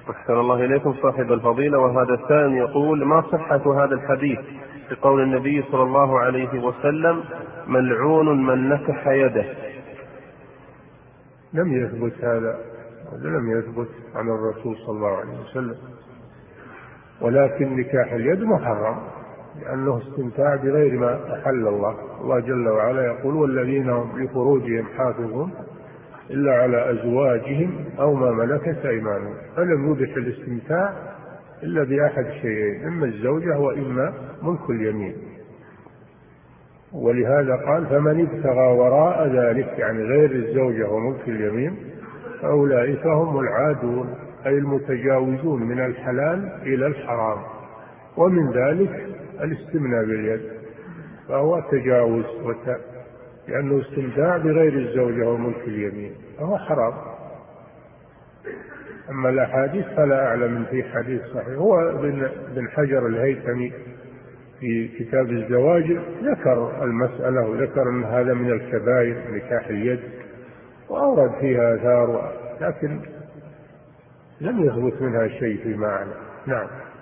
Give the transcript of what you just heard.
أحسن الله إليكم صاحب الفضيلة. وهذا السائل يقول: ما صحة هذا الحديث بقول النبي صلى الله عليه وسلم: ملعون من نكح يده؟ لم يثبت هذا، لم يثبت عن الرسول صلى الله عليه وسلم، ولكن نكاح اليد محرم لأنه استمتاع بغير ما أحل الله. الله جل وعلا يقول: والذين هم لفروجهم حافظون إلا على أزواجهم أو ما ملكت أيمانهم. فلم يبح الاستمتاع إلا بأحد شيئين: إما الزوجة وإما ملك اليمين. ولهذا قال: فمن ابتغى وراء ذلك، يعني غير الزوجة وملك اليمين، فأولئك هم العادون، أي المتجاوزون من الحلال إلى الحرام. ومن ذلك الاستمناء باليد، فهو تجاوز لأنه استمتاع بغير الزوجة وملك اليمين، فهو حرام. أما الأحاديث فلا أعلم من في حديث صحيح. هو ابن حجر الهيثمي في كتاب الزواج ذكر المسألة، وذكر أن هذا من الكبائر نكاح اليد، وأورد فيها آثار، لكن لم يثبت منها شيء فيما أعلم. نعم.